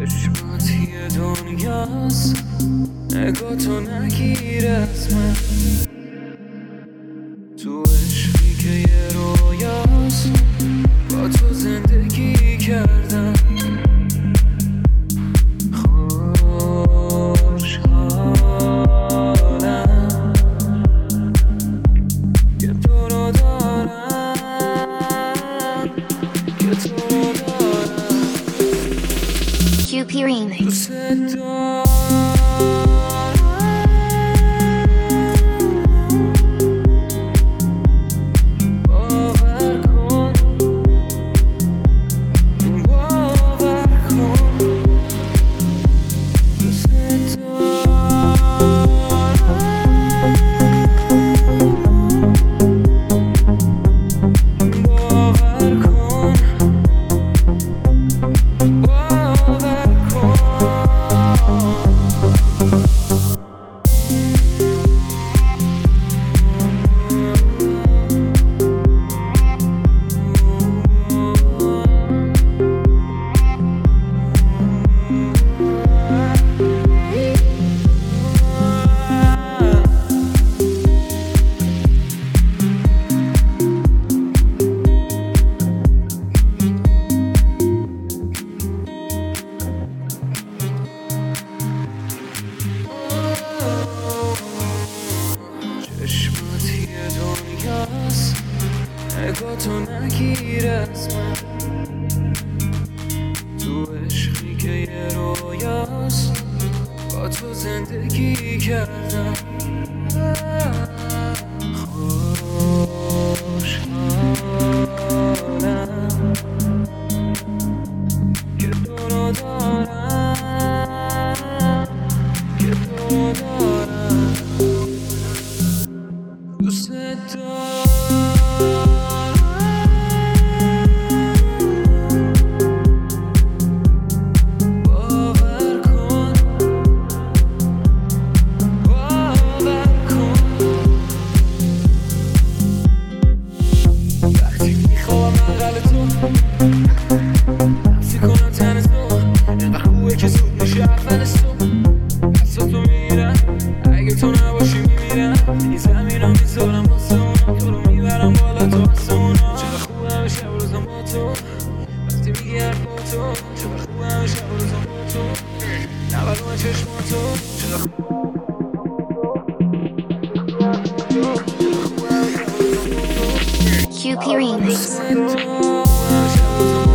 چشماتی دنیاست، نگاه تو نگیر از من، تو عشقی که یه رویاست، با تو زندگی کردم. خوشحالم که تو رو دارم، که تو رو دارم. QP Remix. دوست دارم، باور کن، باور کن. دوست دارم، باور کن، باور کن. چشماتی دنیاست، نگاه تو نگیر از من، تو عشقی که یه رویاست، با تو زندگی کردم. خوشحالم که تو رو دارم، که تو رو دارم. دوست دارم، باور کن، باور کن. وقتی میخوام بغل تو، نفسی کنم تن تو، اینقدر خوبه که زود میشه اولش تو. دستا تو میرم، اگه تو نباشی میمیرم. این زمینم میذارم واسه اونا، تو رو میبرم بالا تو واسه اونا. چقدر خوبه همه شب و روزم با تو، وقتی میگی حرفا تو. چقدر خوبه همه شب و روزم با تو، نبرو من چشماتو. چقدر QP Remix. خوبه همه شب و روزم با تو.